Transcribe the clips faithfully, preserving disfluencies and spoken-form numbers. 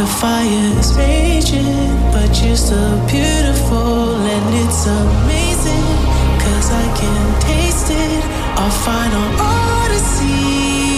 The fire's raging, but you're still beautiful, and it's amazing, cause I can taste it, our final odyssey.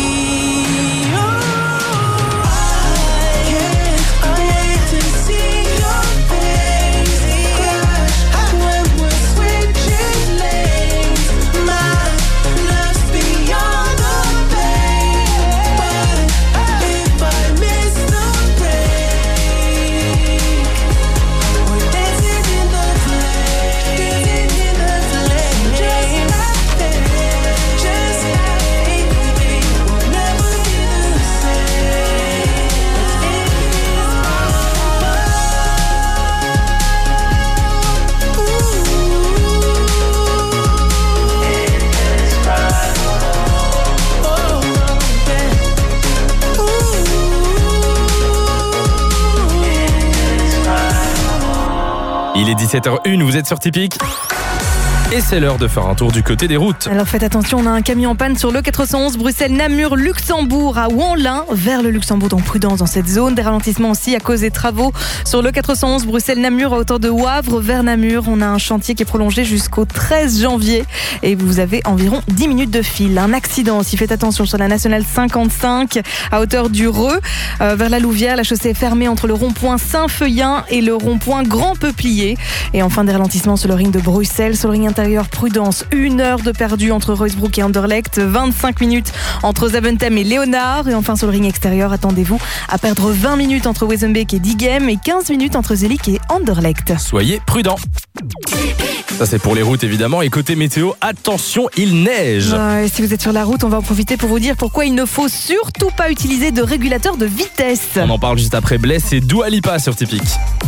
Il est dix-sept heures une, vous êtes sur Typique. Et c'est l'heure de faire un tour du côté des routes. Alors faites attention, on a un camion en panne sur le quatre cent onze Bruxelles-Namur-Luxembourg à Wanlin, vers le Luxembourg, donc prudence dans cette zone. Des ralentissements aussi à cause des travaux sur le quatre cent onze Bruxelles-Namur à hauteur de Wavre vers Namur. On a un chantier qui est prolongé jusqu'au treize janvier et vous avez environ dix minutes de file. Un accident aussi, faites attention sur la nationale cinquante-cinq à hauteur du Reux euh, vers la Louvière. La chaussée est fermée entre le rond-point Saint-Feuillin et le rond-point Grand Peuplier. Et enfin des ralentissements sur le ring de Bruxelles, sur le ring intérieur, prudence, une heure de perdu entre Roysbroek et Anderlecht, vingt-cinq minutes entre Zaventem et Léonard, et enfin sur le ring extérieur, attendez-vous à perdre vingt minutes entre Wezenbeek et Diegem et quinze minutes entre Zelik et Anderlecht. Soyez prudents. Ça c'est pour les routes évidemment, et côté météo, attention, il neige. Ouais, si vous êtes sur la route, on va en profiter pour vous dire pourquoi il ne faut surtout pas utiliser de régulateur de vitesse. On en parle juste après Bless et Dua Lipa sur Typique.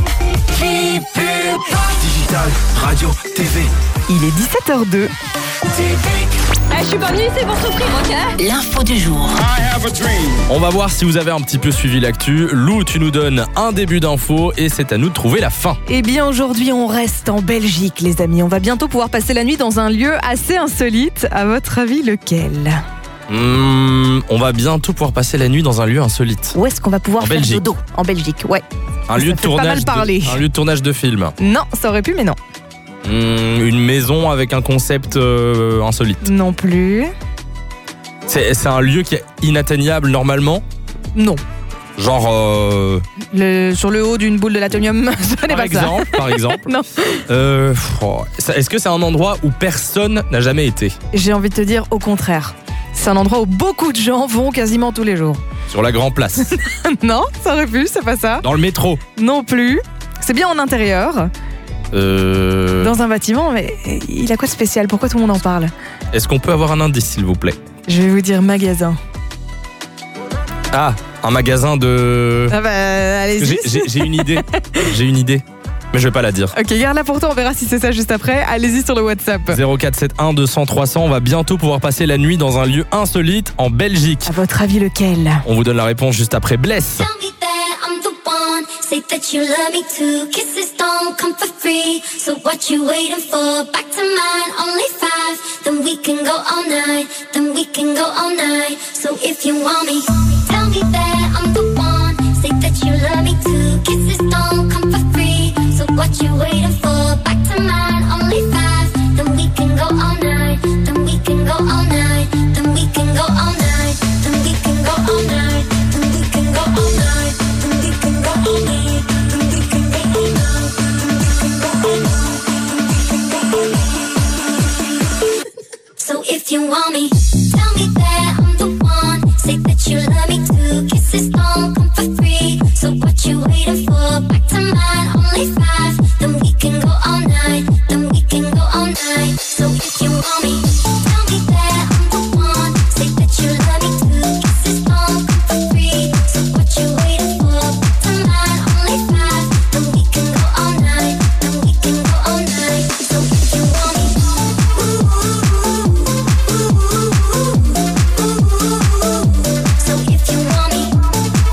Digital, radio, T V. Il est dix-sept heures deux. Eh, je suis pas venue ici pour souffrir, ok? L'info du jour. On va voir si vous avez un petit peu suivi l'actu. Lou, tu nous donnes un début d'info et c'est à nous de trouver la fin. Eh bien aujourd'hui on reste en Belgique les amis. On va bientôt pouvoir passer la nuit dans un lieu assez insolite. À votre avis lequel? Mmh, on va bientôt pouvoir passer la nuit dans un lieu insolite. Où est-ce qu'on va pouvoir En faire Belgique. dodo? En Belgique, ouais. Un Ça lieu, de fait pas mal tournage parler. de, un lieu de tournage de film. Non, ça aurait pu mais non. Mmh, une maison avec un concept euh, insolite. Non plus. C'est, c'est un lieu qui est inatteignable normalement. Non. Genre euh, Le, sur le haut d'une boule de l'atomium, ce n'est par pas exemple, par exemple. ça. Non. Euh, oh, ça- est-ce que c'est un endroit où personne n'a jamais été? J'ai envie de te dire au contraire. C'est un endroit où beaucoup de gens vont quasiment tous les jours. Sur la Grand Place, Non, ça aurait pu, c'est pas ça. dans le métro. Non plus. C'est bien en intérieur, Euh, dans un bâtiment, mais il a quoi de spécial? Pourquoi tout le monde en parle? Est-ce qu'on peut avoir un indice, s'il vous plaît? Je vais vous dire magasin. Ah, un magasin de. Ah bah, allez-y. J'ai, j'ai- j'ai une idée. J'ai une idée, mais je vais pas la dire. Ok, garde-la pour toi, on verra si c'est ça juste après. Allez-y sur le WhatsApp. zéro quatre sept un deux cents trois cents. On va bientôt pouvoir passer la nuit dans un lieu insolite en Belgique. À votre avis, lequel? On vous donne la réponse juste après Bless. Tell me that I'm the one. Say that you love me too. Kisses don't come for free. So what you waiting for? Back to mine, only five. Then we can go all night. Then we can go all night. So if you want me, tell me that I'm the one. Say that you love me too. Kisses don't come for free. So what you waiting for? Back to mine, only five. Then we can go all night. Then we can go all night. Then we can go all night. Then we can go all night. Then we can go all night. Then we can go all night. Then we can go all night. Then we can go all night. So if you want me, tell me that I'm the one. Say that you love me too. Kisses don't come for free. So what you waiting for? Back to mine, only five. Then we can go all night. Then we can go all night. So if you want me, tell me that I'm the one. Say that you love me too. Kisses don't come for free. So what you waiting for? Back to mine, only five. Then we can go all night. Then we can go all night. So if you want me, so if you want me,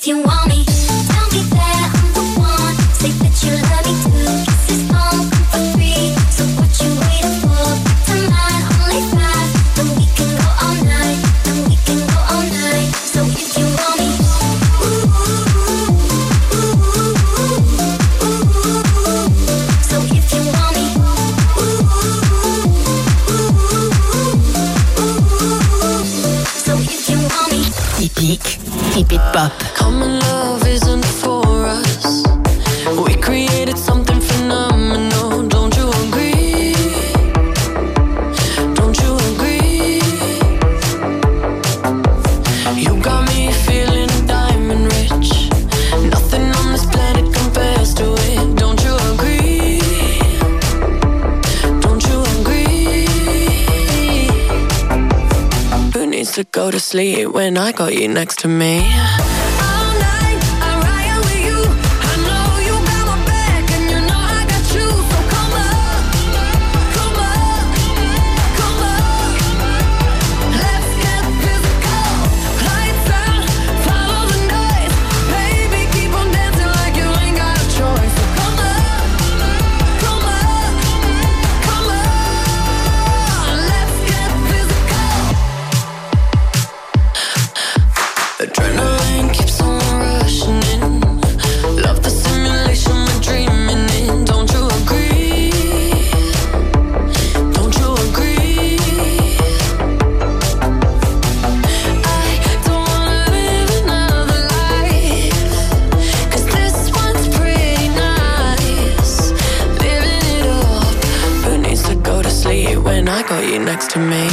if you want me, tell me that I'm the one. Say that you love me too. Kisses don't come for free, so what you waiting for? Back to mine, only five. Then we can go all night. Then we can go all night. So if you want me, ooh, ooh, ooh, ooh, ooh. So if you want me, ooh, ooh, ooh, ooh. So if you want me. Typique, typique pop. Common love isn't for us. We created something phenomenal. Don't you agree? Don't you agree? You got me feeling diamond rich. Nothing on this planet compares to it. Don't you agree? Don't you agree? Who needs to go to sleep when I got you next to me? Adrenaline keeps on rushing in. Love the simulation we're dreaming in. Don't you agree? Don't you agree? I don't wanna live another life, 'cause this one's pretty nice. Living it up. Who needs to go to sleep when I got you next to me?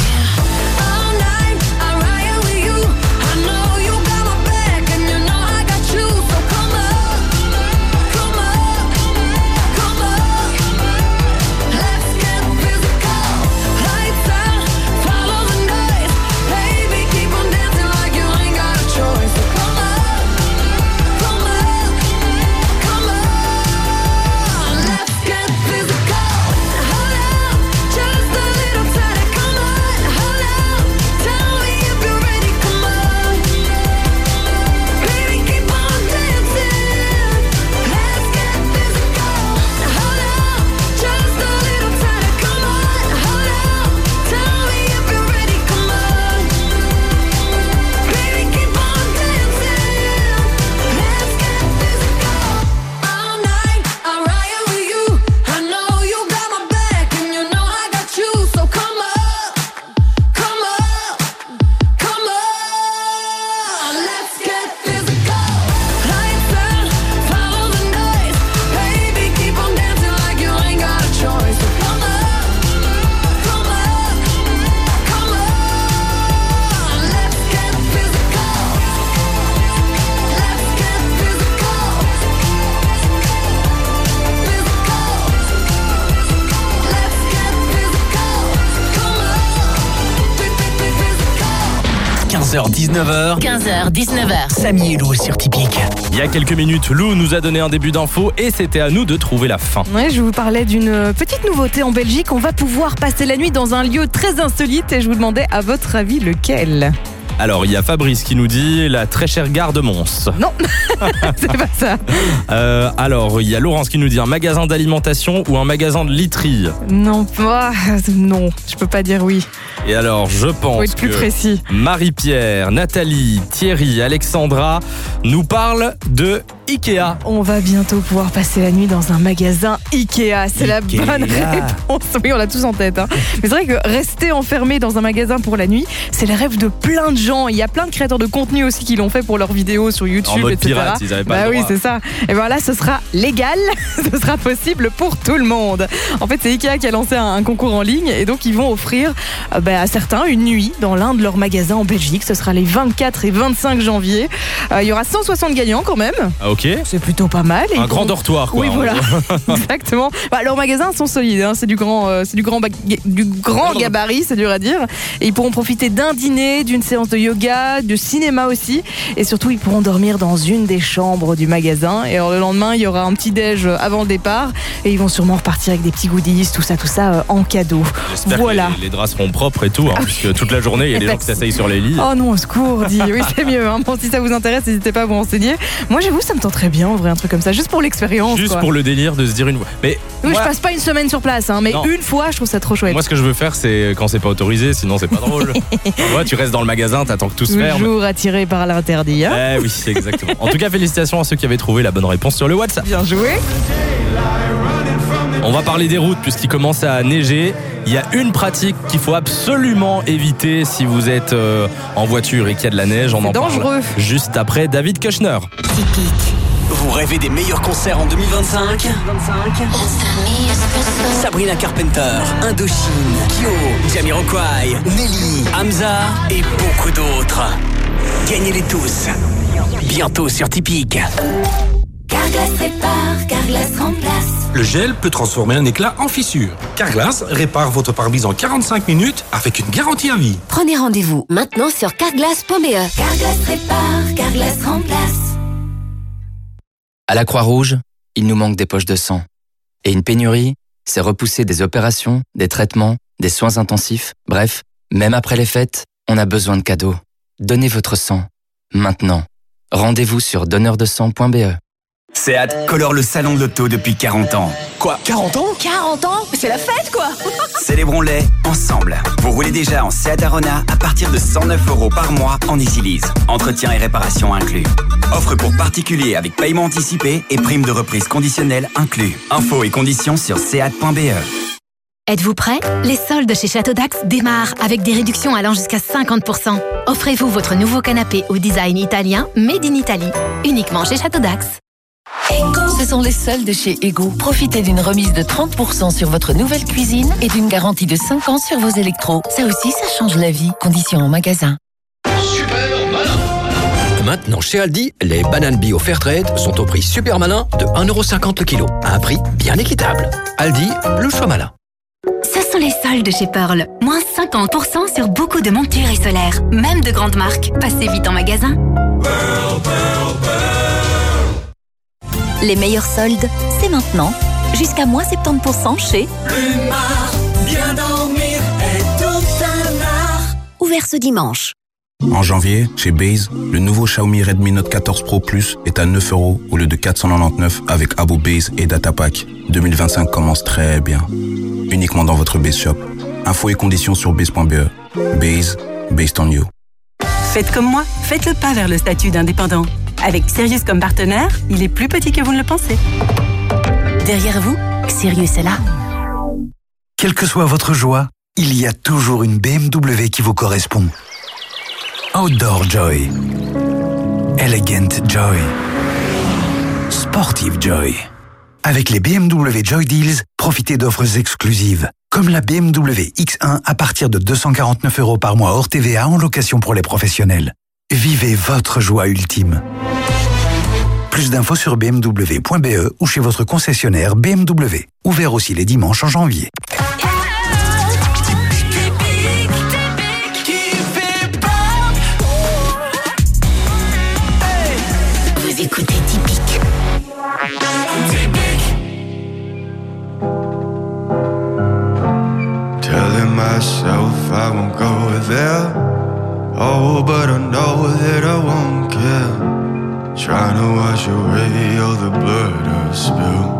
quinze heures dix-neuf heures. quinze heures dix-neuf heures. Samy et Lou sur Typique. Il y a quelques minutes, Lou nous a donné un début d'info et c'était à nous de trouver la fin. Ouais, je vous parlais d'une petite nouveauté en Belgique. On va pouvoir passer la nuit dans un lieu très insolite et je vous demandais à votre avis lequel. Alors, il y a Fabrice qui nous dit la très chère gare de Mons. Non, c'est pas ça. Euh, alors, il y a Laurence qui nous dit un magasin d'alimentation ou un magasin de literie. Non, pas. Non, je peux pas dire oui. Et alors, je pense Faut être plus que précis. Marie-Pierre, Nathalie, Thierry, Alexandra nous parlent de Ikea. On va bientôt pouvoir passer la nuit dans un magasin Ikea. C'est la Ikea. bonne réponse. Oui, on l'a tous en tête. Hein. Mais c'est vrai que rester enfermé dans un magasin pour la nuit, c'est le rêve de plein de gens. Il y a plein de créateurs de contenu aussi qui l'ont fait pour leurs vidéos sur YouTube, En mode et cetera. pirate, ils avaient pas bah le oui, droit. c'est ça. Et bien là, ce sera légal. Ce sera possible pour tout le monde. En fait, c'est Ikea qui a lancé un, un concours en ligne et donc ils vont offrir euh, bah, à certains une nuit dans l'un de leurs magasins en Belgique. Ce sera les vingt-quatre et vingt-cinq janvier. Euh, il y aura cent soixante gagnants quand même. Ah, ok. Ok. C'est plutôt pas mal. Et Un ils grand pourront- dortoir, quoi. Oui, voilà, exactement. Bah, leurs magasins sont solides, hein. c'est du grand, euh, c'est du grand, ba- du grand gabarit, c'est dur à dire. Et ils pourront profiter d'un dîner, d'une séance de yoga, de cinéma aussi. Et surtout, ils pourront dormir dans une des chambres du magasin. Et alors, le lendemain, il y aura un petit déj avant le départ. Et ils vont sûrement repartir avec des petits goodies, tout ça, tout ça euh, en cadeau. J'espère Voilà. que les, les draps seront propres et tout, hein, puisque toute la journée, il y a des gens qui s'asseyent sur les lits. Oh non, au secours, dit. Oui, c'est mieux. Hein. Bon, si ça vous intéresse, n'hésitez pas à vous renseigner. Moi, j'avoue, ça me tenterait bien, en vrai, un truc comme ça, juste pour l'expérience. Juste quoi. pour le délire de se dire une fois. Mais Oui, moi, je passe pas une semaine sur place, hein, mais Non. une fois, je trouve ça trop chouette. moi, ce que je veux faire, c'est quand c'est pas autorisé, sinon c'est pas drôle. Tu vois, tu restes dans le magasin, t'attends que tout se ferme. Toujours attiré par l'interdit. Hein. Eh oui, exactement. En tout cas, félicitations à ceux qui avaient trouvé la bonne réponse sur le WhatsApp. Bien joué. On va parler des routes puisqu'il commence à neiger. Il y a une pratique qu'il faut absolument éviter si vous êtes euh, en voiture et qu'il y a de la neige. On C'est en dangereux. parle juste après David Kushner. Typique. Vous rêvez des meilleurs concerts en deux mille vingt-cinq Sabrina Carpenter, Indochine, Kyo, Jamiroquai, Nelly, Hamza et beaucoup d'autres. Gagnez-les tous. Bientôt sur Typique. Carglass répare, Carglass remplace. Le gel peut transformer un éclat en fissure. Carglass répare votre pare-brise en quarante-cinq minutes avec une garantie à vie. Prenez rendez-vous maintenant sur carglass point b e. Carglass répare, Carglass remplace. À la Croix-Rouge, il nous manque des poches de sang. Et une pénurie, c'est repousser des opérations, des traitements, des soins intensifs. Bref, même après les fêtes, on a besoin de cadeaux. Donnez votre sang. Maintenant. Rendez-vous sur donneur de sang point b e. Seat colore le salon de l'auto depuis quarante ans. Quoi, quarante ans quarante ans, c'est la fête quoi. Célébrons-les ensemble. Vous roulez déjà en Seat Arona à partir de cent neuf euros par mois en EasyLease. Entretien et réparation inclus. Offre pour particuliers avec paiement anticipé et prime de reprise conditionnelle inclus. Infos et conditions sur seat point b e. Êtes-vous prêts? Les soldes chez Château d'Ax démarrent avec des réductions allant jusqu'à cinquante pour cent. Offrez-vous votre nouveau canapé au design italien Made in Italy, uniquement chez Château d'Ax. Ce sont les soldes chez Ego. Profitez d'une remise de trente pour cent sur votre nouvelle cuisine et d'une garantie de cinq ans sur vos électros. Ça aussi, ça change la vie. Conditions en magasin. Maintenant, chez Aldi, les bananes bio Fairtrade sont au prix super malin de un euro cinquante le kilo. À un prix bien équitable. Aldi, le choix malin. Ce sont les soldes chez Pearl. Moins cinquante pour cent sur beaucoup de montures et solaires. Même de grandes marques. Passez vite en magasin. Les meilleurs soldes, c'est maintenant. Jusqu'à moins soixante-dix pour cent chez Plumard, bien dormir est tout un art. Ouvert ce dimanche. En janvier, chez Base, le nouveau Xiaomi Redmi Note quatorze Pro Plus est à neuf euros au lieu de quatre cent quatre-vingt-dix-neuf avec Abo Base et Data Pack. deux mille vingt-cinq commence très bien. Uniquement dans votre Base Shop. Infos et conditions sur base point b e. Base, based on you. Faites comme moi, faites le pas vers le statut d'indépendant. Avec Sirius comme partenaire, il est plus petit que vous ne le pensez. Derrière vous, Sirius est là. Quelle que soit votre joie, il y a toujours une B M W qui vous correspond. Outdoor Joy, Elegant Joy, Sportive Joy. Avec les B M W Joy Deals, profitez d'offres exclusives, comme la B M W X un à partir de deux cent quarante-neuf euros par mois hors T V A en location pour les professionnels. Vivez votre joie ultime. Plus d'infos sur b m w point b e ou chez votre concessionnaire B M W. Ouvert aussi les dimanches en janvier. Vous écoutez Typique. Telling myself I won't go there. Oh, but I know that I won't care. Trying to wash away all the blood I've spilled.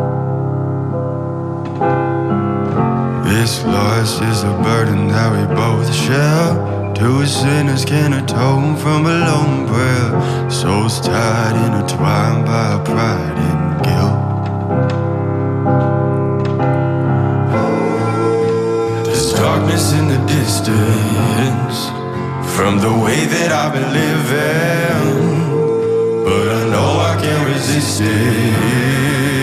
This loss is a burden that we both share. Two sinners can atone from a lone prayer. Souls tied, intertwined by pride and guilt. There's darkness in the distance from the way that I've been living, but I know I can't resist it.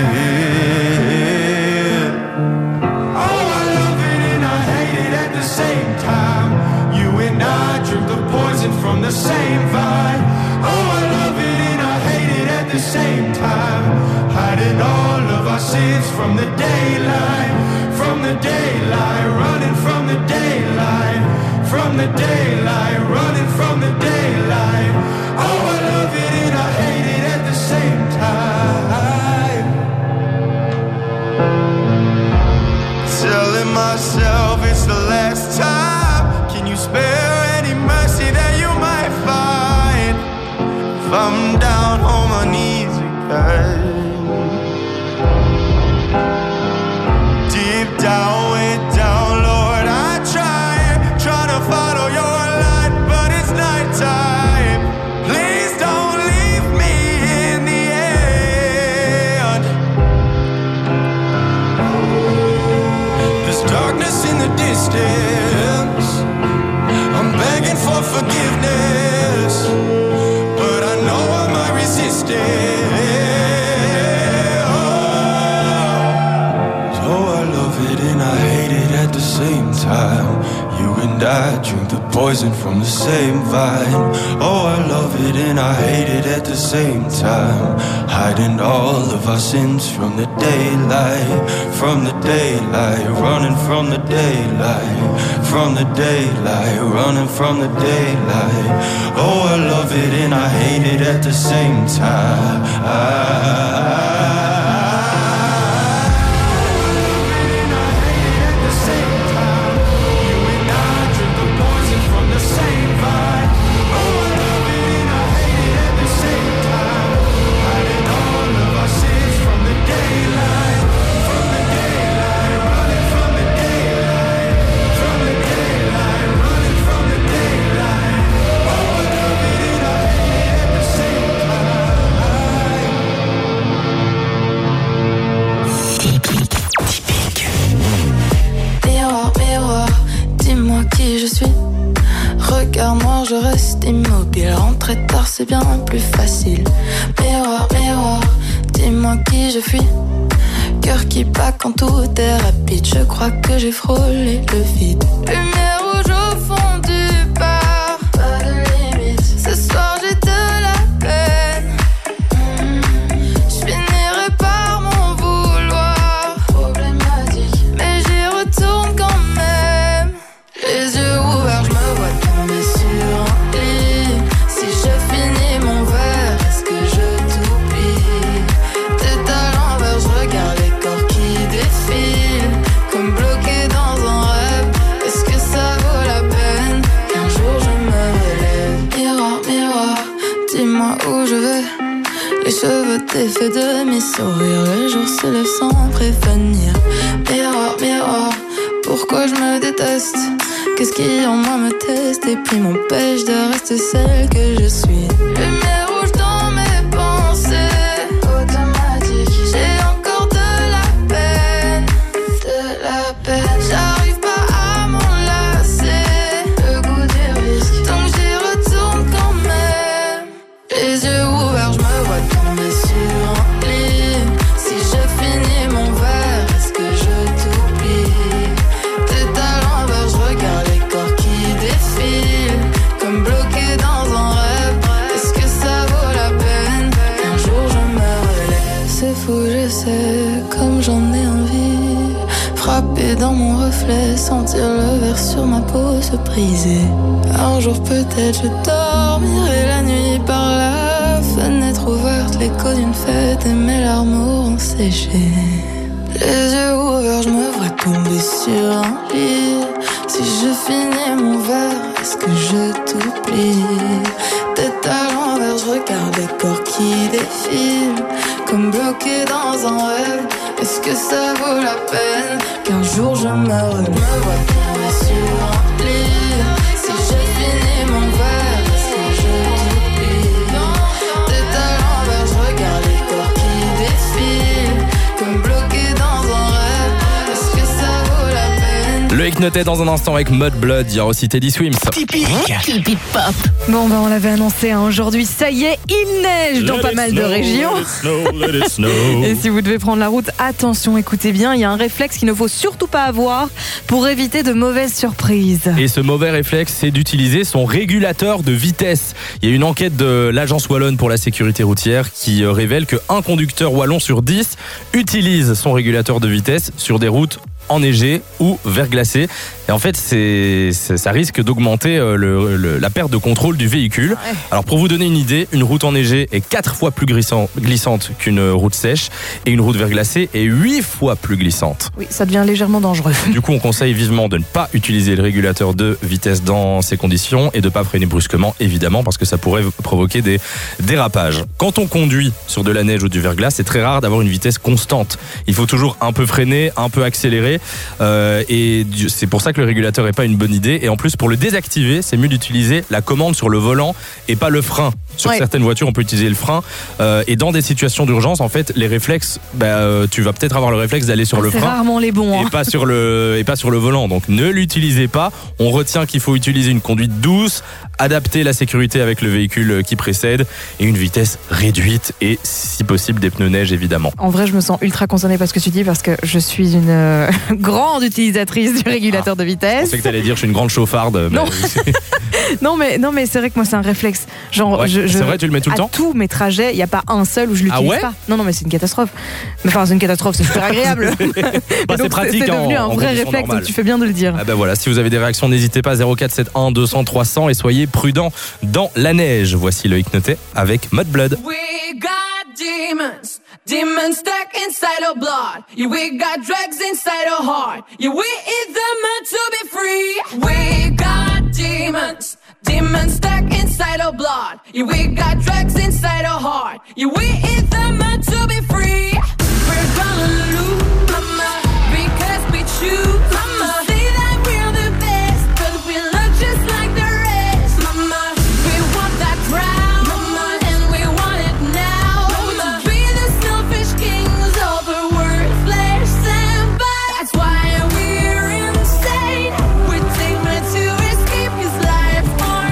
Oh, I love it and I hate it at the same time. You and I drink the poison from the same vine. Oh, I love it and I hate it at the same time. same time, hiding all of our sins from the daylight, from the daylight, running from the daylight, from the daylight, running from the daylight. Oh, I love it and I hate it at the same time. Telling myself it's the last time. Can you spare any mercy that you might find if I'm down on my knees again? Deep down, way down, Lord, I try, trying to follow your light, but it's nighttime. Please don't leave me in the end. There's darkness in the distance. I'm begging for forgiveness, but I know I might resist it. Oh, so I love it and I hate it at the same time. You and I drink the poison from the same vine. Oh, I love it and I hate it at the same time. Hiding all of our sins from the daylight, from the daylight, running from the daylight, from the daylight, running from the daylight. Oh, I love it and I hate it at the same time. I Regard noir, je reste immobile. Rentrer tard, c'est bien plus facile. Miroir, miroir, dis-moi qui je suis. Cœur qui bat quand tout est rapide. Je crois que j'ai frôlé le vide. Lumière rouge au fond du bar. Pas de limite. Ce soir, j'ai de la peine. Mmh. Je finirai par m'en vouloir. Problématique. Mais j'y retourne quand même. Les yeux ouverts, je me vois tomber sur un lit. Si je finis mon verre, est-ce que je t'oublie? Tête à l'envers, je regarde les corps qui défilent, comme bloqués dans un rêve. Est-ce que ça vaut la peine qu'un jour je me relève? Miroir, miroir, dis-moi où je vais. Les cheveux défaits de mes sourires, le jour se lève sans prévenir. Miroir, miroir, pourquoi je me déteste? Qu'est-ce qui en moi me teste et puis m'empêche de rester celle que je suis? Lumière rouge dans mes pensées, automatique. J'ai encore de la peine, de la peine. J'arrive pas à m'enlacer, le goût du risque. Donc j'y retourne quand même. Les yeux ouverts, je me vois tomber sur un lit. Si je finis mon verre, est-ce que je t'oublie? Tête à l'envers, je regarde les corps qui défilent, comme bloqués dans un rêve. Est-ce que ça vaut la peine qu'un jour je me relève? C'est fou, je sais, comme j'en ai envie. Frapper dans mon reflet, sentir le verre sur ma peau se briser. Un jour peut-être je dormirai la nuit par la fenêtre ouverte, l'écho d'une fête et mes larmes auront séché. Les yeux ouverts, je me vois tomber sur un lit. Si je finis mon verre, est-ce que je t'oublie? Tête à l'envers, je regarde les corps qui défilent, comme bloqués dans un rêve. Est-ce que ça vaut la peine qu'un jour je me relève? Me vois tomber sur un lit. Si je finis mon verre, est-ce que je t'oublie? Tête à l'envers, je regarde les corps qui défilent, comme bloqués dans un rêve. Est-ce que ça vaut la peine? Le Hypnoté dans un instant avec Mud Blood. Il y aura aussi Teddy Swims. Typique. Typique pop. Bon, ben on l'avait annoncé hein, aujourd'hui. Ça y est, il neige dans Let pas it mal snow, de régions. let it snow, let it snow. Et si vous devez prendre la route, attention, écoutez bien, il y a un réflexe qu'il ne faut surtout pas avoir pour éviter de mauvaises surprises. Et ce mauvais réflexe, c'est d'utiliser son régulateur de vitesse. Il y a une enquête de l'Agence Wallonne pour la sécurité routière qui révèle qu'un conducteur wallon sur dix utilise son régulateur de vitesse sur des routes enneigées ou verglacées. Et en fait, c'est, c'est, ça risque d'augmenter le, le, la perte de contrôle du véhicule. Ouais. Alors pour vous donner une idée, une route enneigée est quatre fois plus glissant, glissante qu'une route sèche et une route verglacée est huit fois plus glissante. Oui, ça devient légèrement dangereux. Du coup, on conseille vivement de ne pas utiliser le régulateur de vitesse dans ces conditions et de ne pas freiner brusquement, évidemment, parce que ça pourrait provoquer des dérapages. Quand on conduit sur de la neige ou du verglas, c'est très rare d'avoir une vitesse constante. Il faut toujours un peu freiner, un peu accélérer euh, et c'est pour ça que le régulateur n'est pas une bonne idée. Et en plus, pour le désactiver, c'est mieux d'utiliser la commande sur le volant et pas le frein. Sur ouais. certaines voitures, on peut utiliser le frein. Euh, et dans des situations d'urgence, en fait, les réflexes, bah, euh, tu vas peut-être avoir le réflexe d'aller sur ah, le c'est frein. C'est rarement les bons. Hein. Et pas sur le et pas sur le volant. Donc ne l'utilisez pas. On retient qu'il faut utiliser une conduite douce, adapter la sécurité avec le véhicule qui précède et une vitesse réduite et si possible des pneus neige évidemment. En vrai, je me sens ultra concernée par ce que tu dis parce que je suis une euh, grande utilisatrice du régulateur ah, de vitesse. Je pensais que tu allais dire je suis une grande chauffarde. Non. Mais... non mais non mais c'est vrai que moi c'est un réflexe. Genre ouais, je, je c'est vrai, tu le mets tout le temps. À tous mes trajets, il y a pas un seul où je l'utilise ah ouais pas. Non non mais c'est une catastrophe. Mais enfin c'est une catastrophe, c'est super agréable. bah, c'est pratique. C'est devenu en, un vrai réflexe. Donc tu fais bien de le dire. Ah ben voilà, si vous avez des réactions, n'hésitez pas zéro quatre sept un deux cents trois cents et soyez prudents dans la neige. Voici le Hypnoté avec Mud Blood. We got demons, demons stuck inside our blood. Yeah, we got drugs inside our heart. Yeah, we eat them to be free. We got demons, demons stuck inside our blood. Yeah, we got drugs inside our heart. Yeah, we eat them to be free. We're gonna lose, mama, because we choose, mama. Say that we're the best, but we look just like the rest, mama. We want that crown, mama, and we want it now, mama. To be the selfish kings of the worthless and bad. That's why we're insane. We take men to escape his life for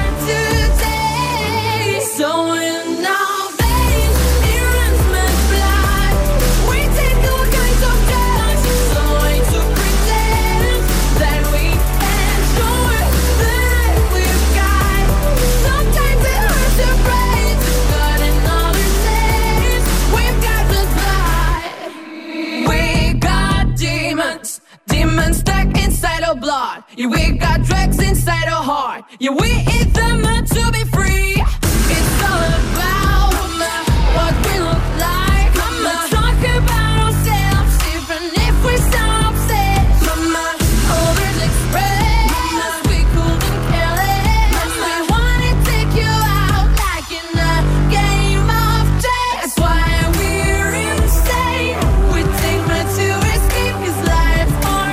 today. So in our veins, it runs my blood. We take all kinds of drugs, so I to pretend that we enjoy the life we've got. Sometimes it hurts to break, but in other days, we've got the blood. We got demons, demons stuck inside our blood. Yeah, we got drugs inside our heart. Yeah, we eat them to be free. It's all about mama, what we look like. Mama, talk about ourselves, even if we sound upset. Mama, others express, mama, we couldn't care less. Mama, we wanna take you out like in a game of chess. That's why we're insane. We take men to escape his life for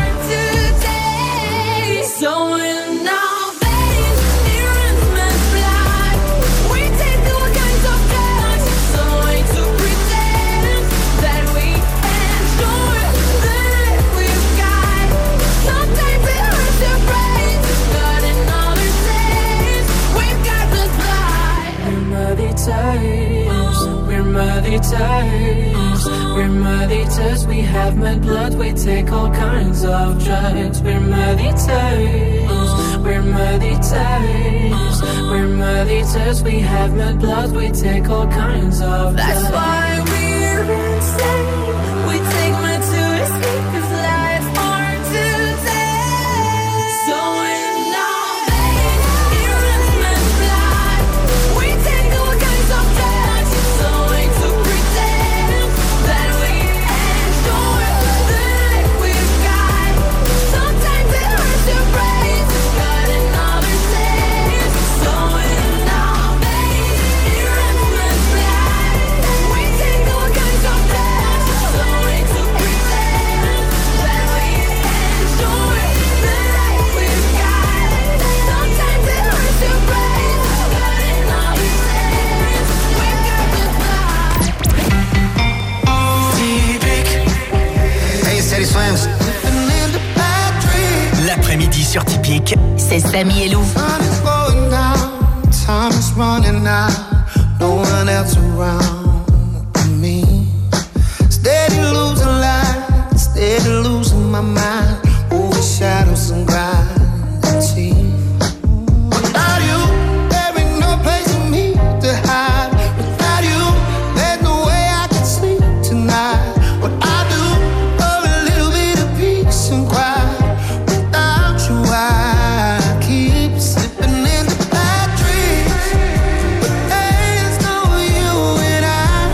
today. So in our veins, it runs my blood. We take all kinds of drugs, so I to pretend that we enjoy the life we've got. Sometimes it hurts to break, but in other days, we've got the blood. We're muddy ties, we're muddy ties, we're muddy ties. We have mud blood, we take all kinds of drugs. We're muddy ties, we're muddy ties, we're muddy ties. We have mud blood, we take all kinds of drugs. That's why we're insane. We take mud to escape his life for today. So in our veins, it runs my blood. We take all kinds of drugs, so I to pretend that we enjoy the life we've got. Sometimes it hurts to break, but in other days, so in our veins, it runs my blood. We take all kinds of drugs, so I to pretend c'est Samy et Lou. Sun is going down, time is running out, no one else around but me. Steady losing light, steady losing my mind, over shadows and gravity. Without you, there ain't no place for me to hide. Without you, there's no way I can sleep tonight. What I do for a little bit of peace and quiet. Without you, I keep slipping into bad dreams. But there's no you and I.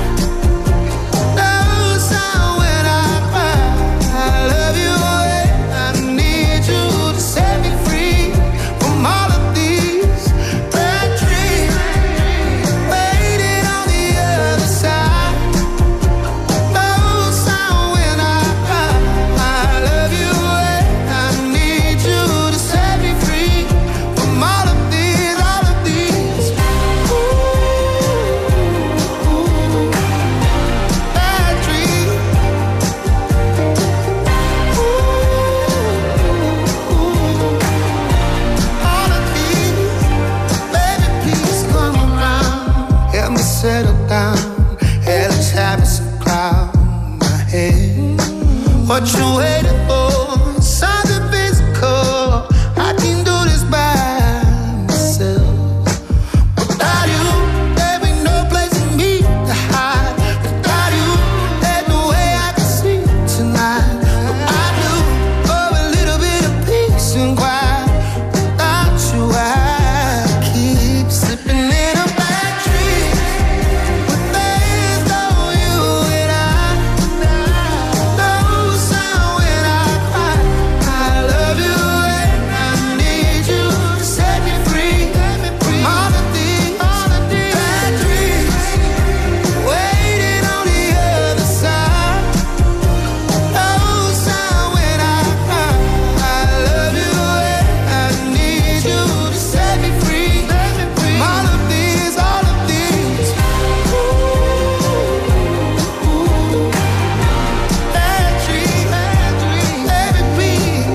No sound when I cry. I love you and I need you to set me free from all of these bad dreams. Waiting on the other side. No sound when I cry. I love you and I need you to set me free from all of these, all of these. Ooh, bad dreams. All of these, baby, please come around. Help me settle down. Hell is having some cloud in my head. What you waiting for? Something physical. I can do this by myself. Without you, there ain't no place for me to hide. Without you, there's no way I can sleep tonight. But I do for a little bit of peace and quiet. Without you, I keep slipping in a bad dream. But there's no you and I. No sound when I cry. I love you and I need you to set me free from all of these, all of these bad dreams. Waiting on the other side. No sound when I cry. I love you and I need you to set me free from all of these, all of these. Ooh, bad dreams, bad dreams, baby, please.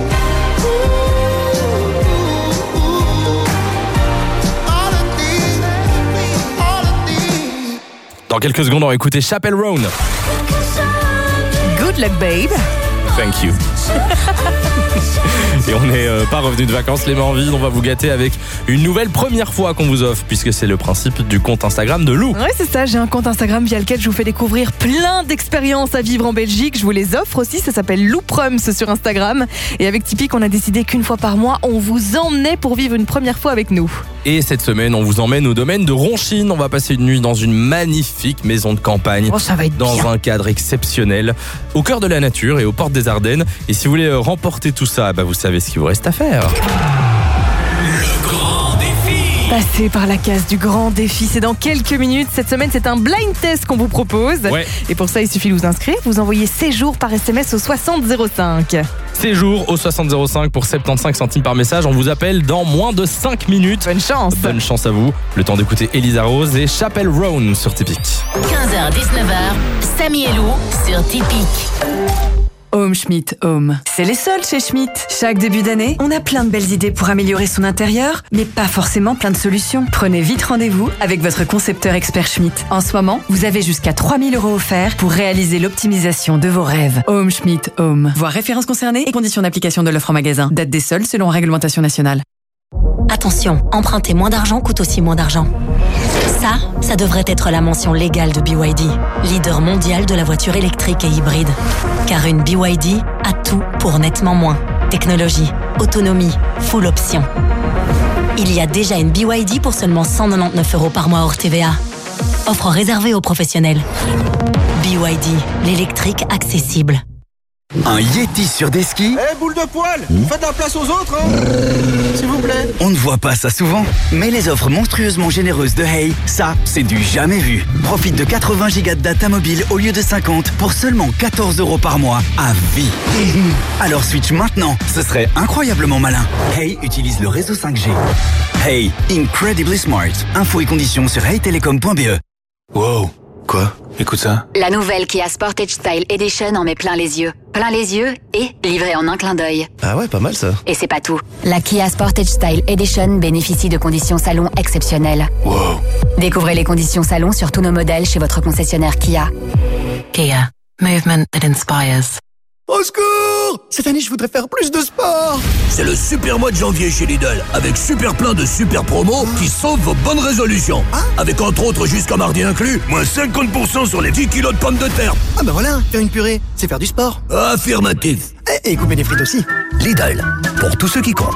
Ooh, all of these, all of these. Dans quelques secondes, on va écouter Chappell Roan. Good luck, babe. Thank you. Et on n'est euh, pas revenu de vacances les mains en vide, on va vous gâter avec une nouvelle première fois qu'on vous offre, puisque c'est le principe du compte Instagram de Lou. Ouais, c'est ça, j'ai un compte Instagram via lequel je vous fais découvrir plein d'expériences à vivre en Belgique. Je vous les offre aussi, ça s'appelle Louprums sur Instagram. Et avec Typique, on a décidé qu'une fois par mois, on vous emmenait pour vivre une première fois avec nous. Et cette semaine, on vous emmène au domaine de Ronchine. On va passer une nuit dans une magnifique maison de campagne. Oh, ça va être dans bien. un cadre exceptionnel, au cœur de la nature et aux portes des Ardennes. Et si vous voulez euh, remporter tout ça, bah, vous savez ce qu'il vous reste à faire. Passer par la case du grand défi, c'est dans quelques minutes. Cette semaine, c'est un blind test qu'on vous propose. Ouais. Et pour ça, il suffit de vous inscrire. Vous envoyez séjour par S M S au soixante zéro cinq. Séjour au soixante zéro cinq pour soixante-quinze centimes par message. On vous appelle dans moins de cinq minutes. Bonne chance. Bonne chance à vous. Le temps d'écouter Elisa Rose et Chappell Roan sur Typique. quinze heures dix-neuf heures, Samy et Lou sur Typique. Home Schmidt Home. C'est les soldes chez Schmidt. Chaque début d'année, on a plein de belles idées pour améliorer son intérieur, mais pas forcément plein de solutions. Prenez vite rendez-vous avec votre concepteur expert Schmidt. En ce moment, vous avez jusqu'à trois mille euros offerts pour réaliser l'optimisation de vos rêves. Home Schmidt Home. Voir références concernées et conditions d'application de l'offre en magasin. Date des soldes selon réglementation nationale. Attention, emprunter moins d'argent coûte aussi moins d'argent. Ça, ça devrait être la mention légale de B Y D, leader mondial de la voiture électrique et hybride. Car une B Y D a tout pour nettement moins. Technologie, autonomie, full option. Il y a déjà une B Y D pour seulement cent quatre-vingt-dix-neuf euros par mois hors T V A. Offre réservée aux professionnels. B Y D, l'électrique accessible. Un Yeti sur des skis? Eh, boule de poil, faites la place aux autres, hein. S'il vous plaît. On ne voit pas ça souvent, mais les offres monstrueusement généreuses de Hey, ça, c'est du jamais vu. Profite de quatre-vingts gigas de data mobile au lieu de cinquante pour seulement quatorze euros par mois à vie. Alors switch maintenant, ce serait incroyablement malin. Hey utilise le réseau cinq G. Hey, incredibly smart. Infos et conditions sur hey telecom point b e. Wow, quoi? Écoute ça. La nouvelle Kia Sportage Style Edition en met plein les yeux. Plein les yeux et livré en un clin d'œil. Ah ouais, pas mal ça. Et c'est pas tout. La Kia Sportage Style Edition bénéficie de conditions salon exceptionnelles. Wow. Découvrez les conditions salon sur tous nos modèles chez votre concessionnaire Kia. Kia. Movement that inspires. Au secours! Cette année, je voudrais faire plus de sport! C'est le super mois de janvier chez Lidl, avec super plein de super promos qui sauvent vos bonnes résolutions. Ah? Avec entre autres jusqu'à mardi inclus, moins cinquante pour cent sur les dix kilos de pommes de terre. Ah bah voilà, faire une purée, c'est faire du sport. Affirmatif. Et, et couper des frites aussi. Lidl, pour tous ceux qui comptent.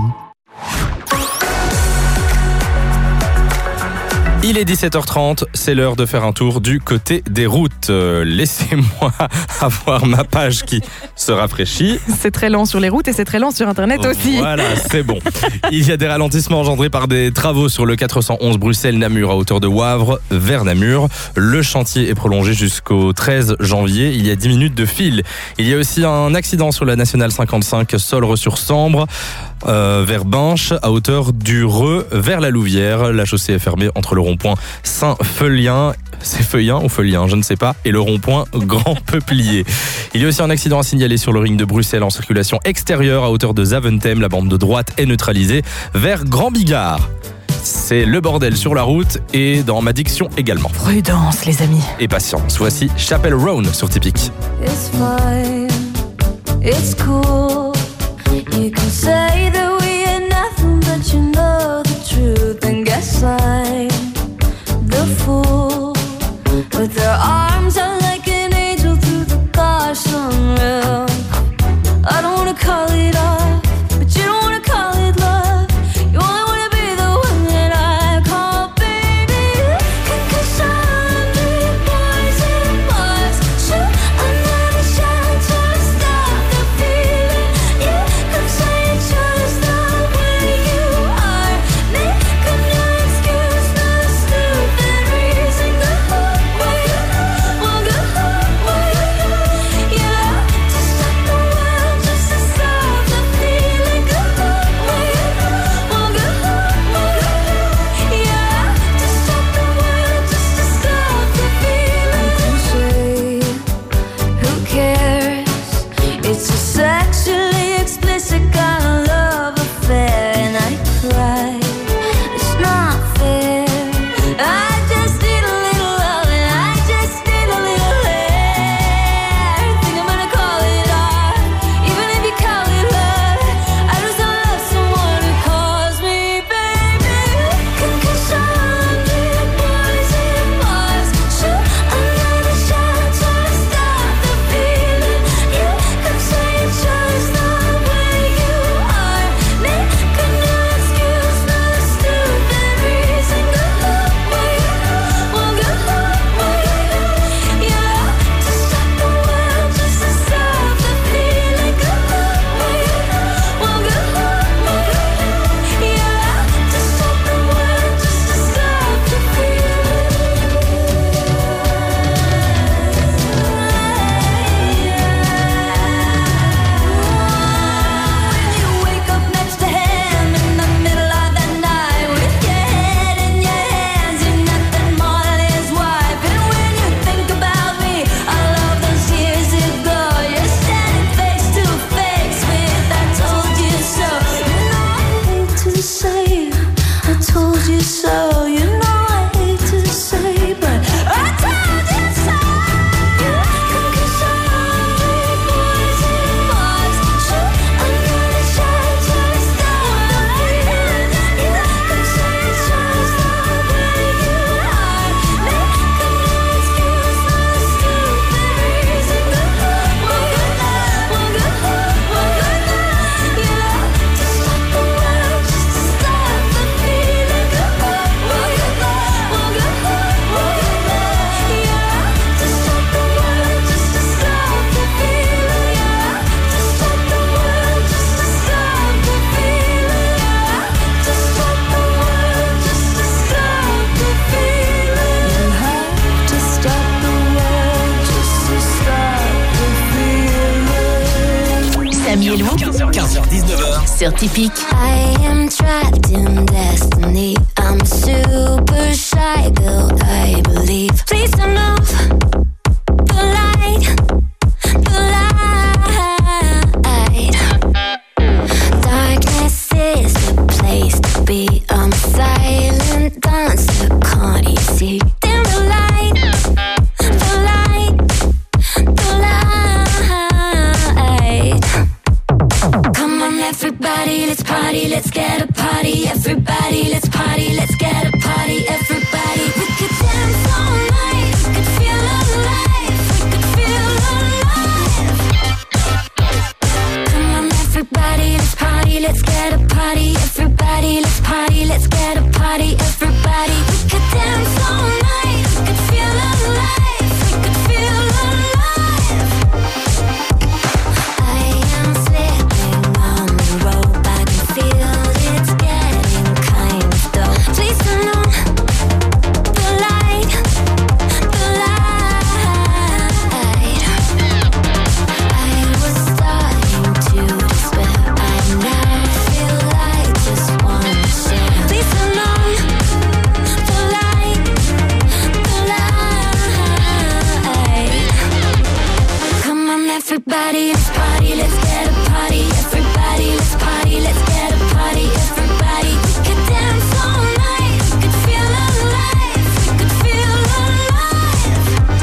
Il est dix-sept heures trente, c'est l'heure de faire un tour du côté des routes. Euh, laissez-moi avoir ma page qui se rafraîchit. C'est très lent sur les routes et c'est très lent sur Internet aussi. Voilà, c'est bon. Il y a des ralentissements engendrés par des travaux sur le quatre cent onze Bruxelles-Namur à hauteur de Wavre vers Namur. Le chantier est prolongé jusqu'au treize janvier. Il y a dix minutes de fil. Il y a aussi un accident sur la nationale cinquante-cinq Solre-sur-Sambre euh, vers Binche à hauteur du Reux vers la Louvière. La chaussée est fermée entre le rond-point Saint-Feulien, c'est Feuillin ou Feulien, je ne sais pas, et le rond-point Grand Peuplier. Il y a aussi un accident à signaler sur le ring de Bruxelles en circulation extérieure à hauteur de Zaventem. La bande de droite est neutralisée vers Grand Bigard. C'est le bordel sur la route et dans ma diction également. Prudence les amis. Et patience, voici Chapel Roan sur Typique. It's fine, it's cool. You can say that we ain't nothing, but you know the truth. And guess I'm the fool with their arms out like an angel through the caution rail. I don't wanna call it off, but you don't wanna call it love. You only wanna be the one that I call baby. Cause I'm the poison bars. Shoot another shot to stop the feeling. Yeah, cause I just the way you are. Make a new excuse, no stupid reason. Go away, well, go away. Yeah, to stop the world, just to stop the feeling. Go away, well, go away. Yeah, to stop the world, just to stop the feeling. Who cares? It's a sexually explicit kind of love affair, and I cry. It's not fair. I just need a little love, and I just need a little air. Think I'm gonna call it art, even if you call it love. I just don't love someone who calls me baby. Cause I'm the poison bars. Shoot another shot to stop the feeling. Yeah, cause I just the way you are. Make a new excuse, no stupid reason. Go away, well, go away. Yeah, to stop the world, just to stop the feeling. Go away, well, go away. Yeah, to stop the world, just to stop the When you wake up next to him in the middle of the night with your head in your hands, you're nothing more than his wife. And when you think about me, all of those years ago, you're standing face to face with I told you so. You know I hate to say I told you so. You know I hate to say, but I told you so. Cause I'm the poison bars. Shoot another shot to stop the feeling. Cause I just the way you are. Make a new excuse, no stupid reason. Go away, well, go away. Yeah, to stop the world, just to stop the feeling. Go away, well, go away. Yeah, to stop the world, just to stop the feeling. Yeah, to stop the world, just to stop the feeling. Yeah, to stop the world, just to stop the feeling. You have to stop the world, just to stop the feeling. Samy et Lou, quinze heures dix-neuf heures. sur Typique. I am trapped in destiny. I'm a super shy girl, I believe. Please don't know everybody. Dim the light, the light, the light. Come on, everybody, let's party, let's get a party. Everybody, let's party, let's get a party. Everybody, we could dance all night, we could feel alive, we could feel alive. Come on, everybody, let's party, let's get a party. Everybody, let's party, let's get a party. Everybody, we could dance all night, we could feel alive, we could feel alive. I am slipping on the rope, I can feel it's getting kind of dull. Please turn on the light, the light. I was starting to despair, I now feel like just one share. Please turn on the light, the light. Come on, everybody, let's party, let's get a party. Everybody, let's party, let's get a party. Everybody, we could dance all night, we could feel alive, we could feel alive.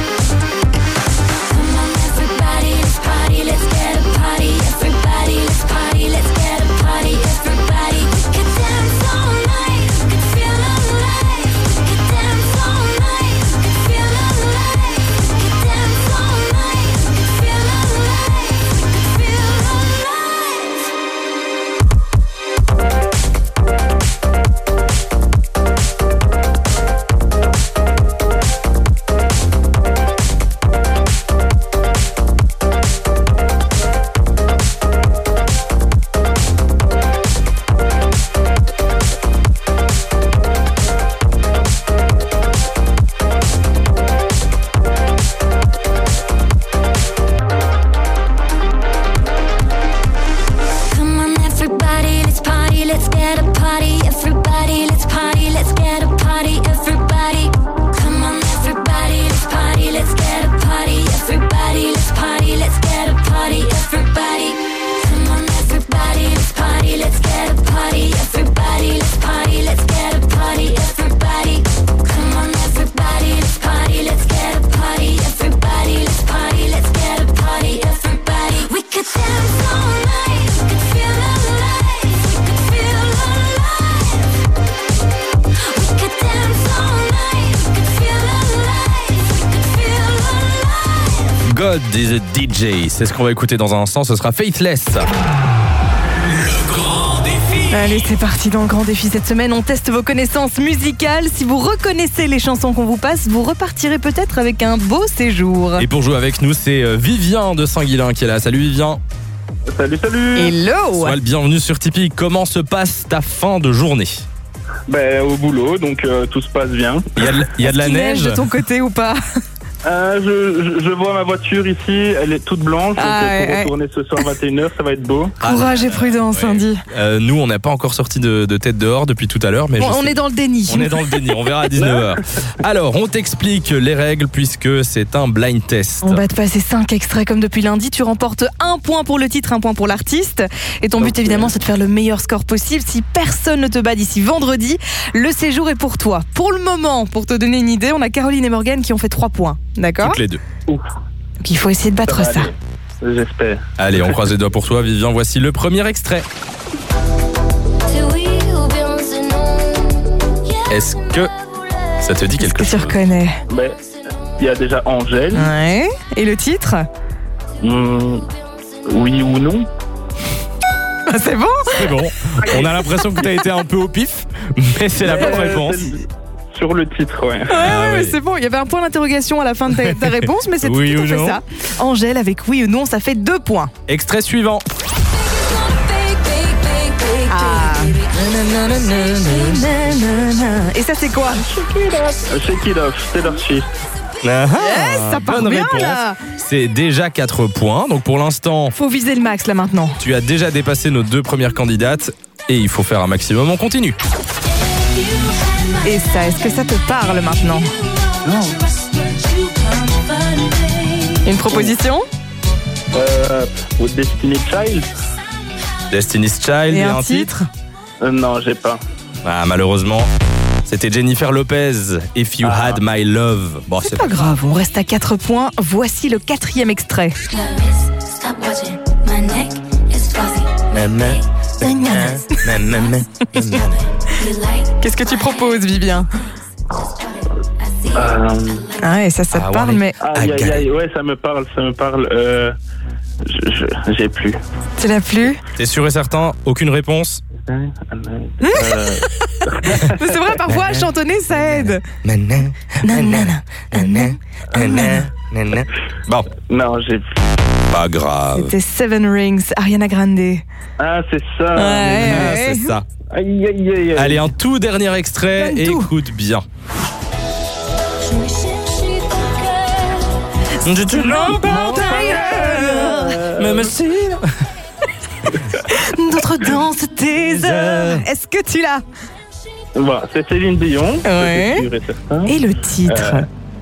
Come on, everybody, let's party, let's get a party. Everybody, let's party, let's get a party. Everybody, we could dance all night, we could feel alive, we could dance all night, we could feel alive, we could dance all night, we could feel alive, we could feel Come on, everybody, let's party, let's get a party. Everybody, let's party, let's get a party. Everybody, come on, everybody, let's party, let's get a party. Everybody, let's party, let's get a party. Everybody, come on, everybody, let's party, let's get a party. Everybody, let's party, let's get a party. Everybody, come on, everybody, let's party, let's get a party. Everybody, let's party, let's get a party. Everybody, we could dance all night, we could feel alive, we could feel alive. We could dance all night, we could feel alive, we could feel alive. God is a D J, c'est ce qu'on va écouter dans un instant, ce sera Faithless. Allez, c'est parti dans le grand défi cette semaine. On teste vos connaissances musicales. Si vous reconnaissez les chansons qu'on vous passe, vous repartirez peut-être avec un beau séjour. Et pour jouer avec nous, c'est euh, Vivien de Saint-Guilain qui est là. Salut Vivien. Salut, salut. Hello. Sois le bienvenu sur Tipeee. Comment se passe ta fin de journée? Ben, au boulot, donc euh, tout se passe bien. Il y a de, il y a de la Qu'il neige de ton côté ou pas? Euh, je, je, je vois ma voiture ici, elle est toute blanche, donc Ah, euh, pour ouais, retourner ce soir à vingt et une heures, ça va être beau. Courage et prudence, Andy. Euh, nous, on n'a pas encore sorti de, de tête dehors depuis tout à l'heure. mais Bon, je on sais- est dans le déni. On est dans le déni, on verra à dix-neuf heures. Alors, on t'explique les règles puisque c'est un blind test. On va te passer cinq extraits comme depuis lundi. Tu remportes un point pour le titre, un point pour l'artiste. Et ton but, évidemment, c'est de faire le meilleur score possible. Si personne ne te bat d'ici vendredi, le séjour est pour toi. Pour le moment, pour te donner une idée, on a Caroline et Morgane qui ont fait trois points. D'accord? Toutes les deux. Donc il faut essayer de battre va ça. aller. J'espère. Allez, on croise les doigts pour toi, Vivien. Voici le premier extrait. Est-ce que ça te dit quelque Est-ce que chose? tu reconnais? Ben, il y a déjà Angèle. Ouais. Et le titre? Hum, oui ou non? Ah, c'est bon? C'est bon. On a l'impression que tu as été un peu au pif, mais c'est la bonne Euh, réponse. c'est Sur le titre, ouais. Ouais, Ah ouais, mais oui. c'est bon. Il y avait un point d'interrogation à la fin de ta, ta réponse, mais c'est Oui tout ou à fait non ça. Angèle avec oui ou non, ça fait deux points. Extrait suivant. Ah. Et ça, c'est quoi? Shake It Off, Taylor Swift. Ah, Yes, ça part bonne bien, réponse. là. C'est déjà quatre points. Donc pour l'instant, Faut viser le max là maintenant. tu as déjà dépassé nos deux premières candidates et il faut faire un maximum. On continue. Et ça, est-ce que ça te parle maintenant? Non. Une proposition? Euh, Destiny Child. Destiny's Child Et et un un titre. titre? Euh, non, j'ai pas. Ah, malheureusement, C'était Jennifer Lopez, If You Ah. Had My Love. Bon, C'est pas grave, on reste à quatre points. Voici le quatrième extrait. Stop watching. My neck is fuzzy. Qu'est-ce que tu proposes, Vivien? Euh, Ah ouais, ça, ça te Ah, parle, ouais. mais Aïe, aïe, aïe, ouais, ça me parle, ça me parle. Euh, je- je- j'ai plus. tu l'as plus? T'es sûr et certain? Aucune réponse? Euh, Mais c'est vrai, parfois, chantonner, ça aide. Bon, non, j'ai. pas grave. C'était Seven Rings, Ariana Grande. Ah, c'est ça. Ouais, Ah, ouais. c'est ça. Aïe, aïe, aïe, aïe. Allez, un tout dernier extrait. Donne tout. Écoute bien. Même si... D'autres dansent tes heures. Est-ce que tu l'as? Bon, c'est Céline Dion. Ouais. c'est sûr et certain. Et le titre? Euh,